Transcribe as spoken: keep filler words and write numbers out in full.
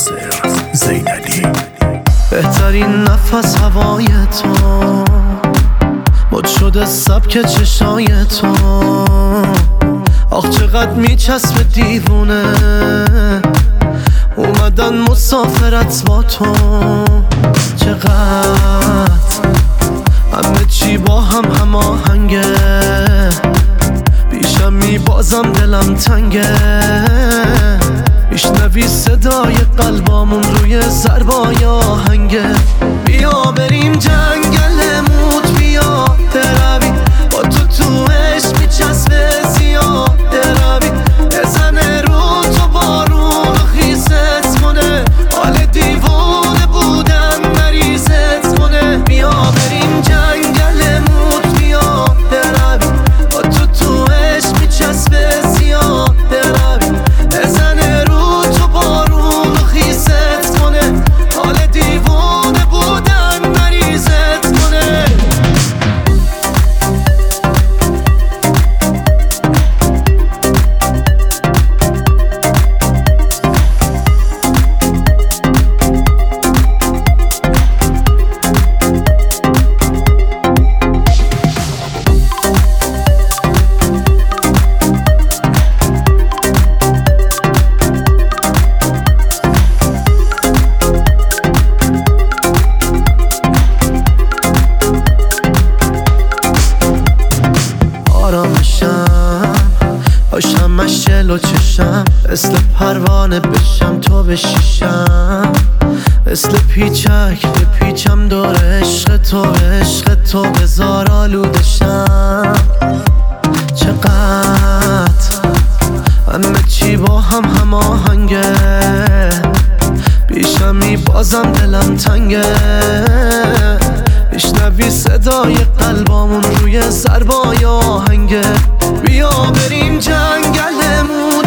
ناصر زینالی. بهترین نفس هوای تو، مد شده سبک چشای تو. آخ چقدر میچسبه دیوونه، اومدن مسافرت با تو. چقدر همه چی با هم هماهنگه، پیشم میبازم دلم تنگه. میشنوی صدای قلبامون روی ضربای آهنگه. بیا بریم جنگل موت، بیا بروی با تو تو عشق میچسبه زیاد بروی. بزنه رو تو بارون و خیست کنه، حال دیوونه بودن مریضت کنه. بیا بریم جنگل موت، بیا بروی با تو تو عشق میچسبه زیاد بروی. بزنه رو تو بارون و خیست کنه، حال دیوونه بودن مریضت کنه. باشم مشل و چشم، مثل پروانه بشم تو بشیشم. مثل پیچک بپیچم دور عشق تو، عشق تو بزار آلودشم. چقدر همه چی با هم هماهنگه، پیشم میبازم دلم تنگه. میشنوی صدای قلبامون روی ضربای آهنگه. بیا بریم جنگل موت،